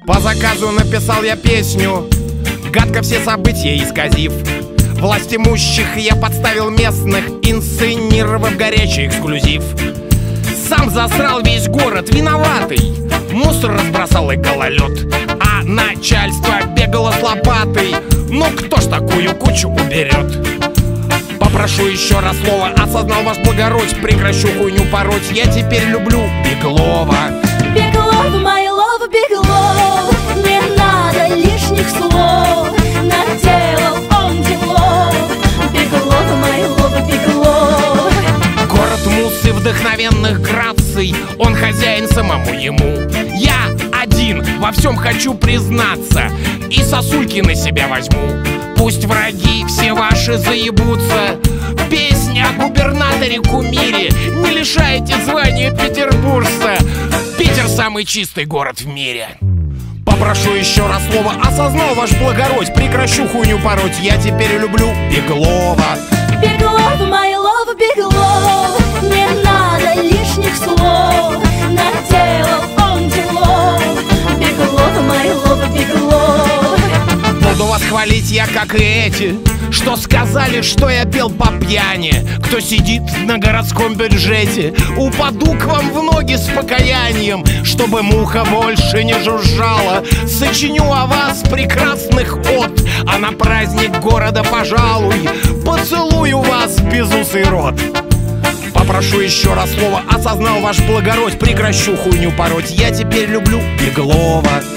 По заказу написал я песню, гадко все события исказив. Власть имущих я подставил местных, инсценировав горячий эксклюзив. Сам засрал весь город, виноватый, мусор разбросал и гололед, а начальство бегало с лопатой. Ну кто ж такую кучу уберет? Попрошу еще раз слово, осознал ваш благородь, прекращу хуйню пороть. Я теперь люблю Беглова. Беглов, my love, Беглов, не надо лишних слов, наделал он делов. Беглов, my love, Беглов. Город мусс и вдохновенных граций, он хозяин самому ему. Я один во всем хочу признаться и сосульки на себя возьму. Пусть враги все ваши заебутся. Песня о губернаторе-кумире, не лишайте звания петербуржца. Питер самый чистый город в мире. Попрошу еще раз слово, осознал ваш благородь, прекращу хуйню пороть. Я теперь люблю Беглова. Беглов, my love, Беглов, не надо лишних слов, наделал он делов. Беглов, my love, Беглов. Буду вас хвалить я, как и эти, что сказали, что я пел по пьяни. Кто сидит на городском бюджете, упаду к вам в ноги с покаянием, чтобы муха больше не жужжала. Сочиню о вас прекрасных от, а на праздник города, пожалуй, поцелую вас в безусый рот. Попрошу еще раз слово, осознал ваш благородь, прекращу хуйню пороть. Я теперь люблю Беглова.